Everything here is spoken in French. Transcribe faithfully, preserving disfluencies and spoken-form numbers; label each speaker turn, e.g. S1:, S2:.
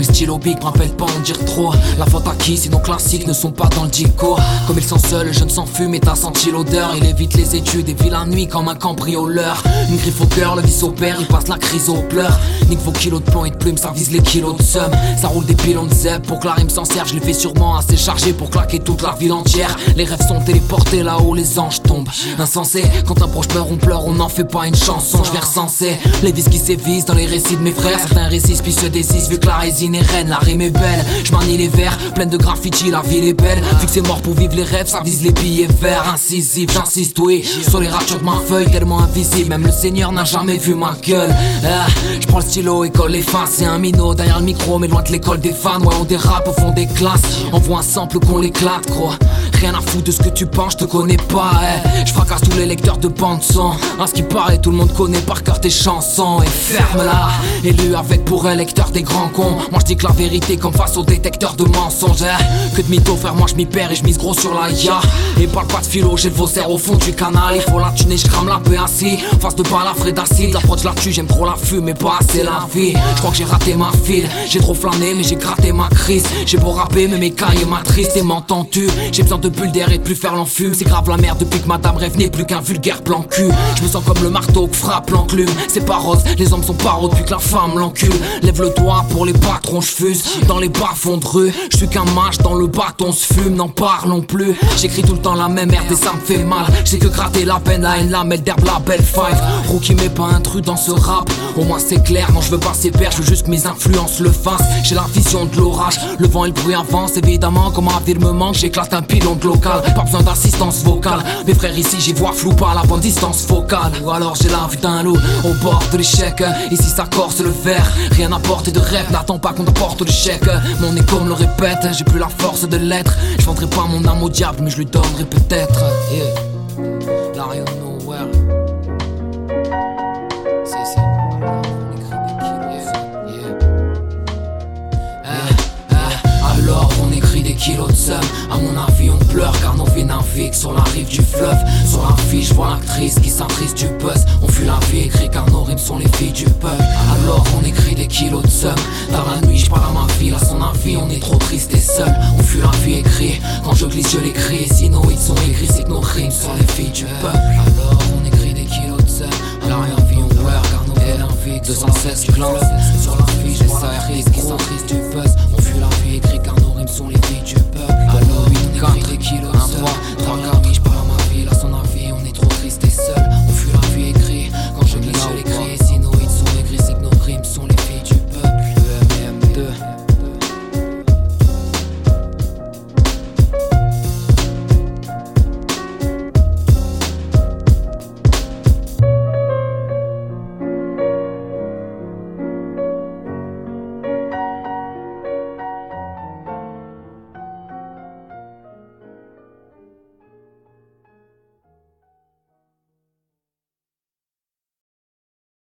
S1: Mes stylos big me rappellent pas en dire trop. La faute à qui si nos classiques ne sont pas dans le dico. Comme ils sont seuls, le jeune s'en fume et t'as senti l'odeur. Il évite les études et vit la nuit comme un cambrioleur. Une griffe au cœur, le vice au père, il passe la crise aux pleurs. Nique vos kilos de plomb et de plumes, ça vise les kilos de somme. Ça roule des pilons de zèbre pour que la rime s'en serve. Je les fais sûrement assez chargé pour claquer toute la ville entière. Les rêves sont téléportés là où les anges tombent. Insensé, quand un proche meurt on pleure, on n'en fait pas une chanson. Je vais recenser les vices qui sévissent dans les récits de mes frères. Certains récits se désisent vu que la résine est reine. La rime est belle, je manie les vers, pleine de graffiti, la ville est belle. Vu que c'est mort pour vivre les rêves, ça vise les billets verts. Incisif, j'insiste oui, sur les ratchets de ma feuille, tellement invisible, même le Seigneur n'a jamais vu ma gueule. Ah, je prends le stylo et colle les faces. C'est un minot derrière le micro, mais loin de l'école des fans. Ouais, on dérape au fond des classes, on voit un sample qu'on l'éclate, gros. Rien à foutre de ce que tu penses, je te connais pas, eh. Je fracasse tous les lecteurs de bande son. À ce qui paraît, tout le monde connaît par cœur tes chansons. Et ferme-la, élu avec pour un lecteur des grands cons. Moi je dis que la vérité comme face au détecteur de mensonges, eh. Que de mythos, frère, moi je m'y perds et je mise gros sur la I A. Et parle pas de philo, j'ai le faussaire au fond du canal. Il faut la tuner, je crame la P A C. Face de balafre d'acide, la prod je la tue, j'aime trop la fume mais pas assez la vie. Je crois que j'ai raté ma file, j'ai trop flâné mais j'ai gratté ma crise. J'ai beau rapper mais mes cailles m'attristent et m'entends-tu. J'ai besoin de bulles d'air et de plus faire l'enfume. C'est grave la merde depuis que madame rêve n'est plus qu'un vulgaire plan cul. Je me sens comme le marteau que frappe l'enclume. C'est pas rose, les hommes sont pas roses depuis que la femme l'encule. Lève le doigt pour les patrons, je fuse dans les bas-fonds de rue. Je suis qu'un match dans le bâton se fume, n'en parlons plus. J'écris tout le temps la même merde et ça me fait mal. J'ai que gratter la peine à une lamelle d'herbe, la belle five. Rookie met pas un truc dans ce rap, au moins c'est clair. Non je veux pas ses pères, je veux juste que mes influences le fassent. J'ai la vision de l'orage, le vent et le bruit avancent. Évidemment comme ma ville me manque, j'éclate un pilon de local. Pas besoin d'assistance vocale, mes frères ici j'y vois flou pas à la bonne distance focale. Ou alors j'ai la vue d'un loup au bord de l'échec. Ici ça corse le verre, rien à porter de rêve. N'attends pas qu'on t'apporte le chèque. Mon écho me le répète, j'ai plus la force de l'être. Je vendrai pas mon âme au diable mais je lui donnerai peut-être. Yeah. Lion nowhere. C'est c'est. Alors on écrit des kilos de seum. À mon avis on pleure car nos vies naviguent sur la rive du fleuve. Sur l'affiche je vois l'actrice qui s'attriste du buzz. On fuit la vie écrit car nos rimes sont les filles du peuple. Alors on écrit des kilos de seum. Dans la nuit je parle à ma ville, à son avis on est trop triste et seul. On fuit la vie écrit, quand je glisse je l'écris. Si nos hits sont écrits c'est que nos rimes sont les filles du peuple. Alors on écrit des kilos de seum. Alors on vie on pleure car nos vies naviguent deux cent seize clans. Sur l'affiche je vois l'actrice qui s'attriste du buzz. On fuit la vie écrit car nos rimes sont les filles du peuple. Alors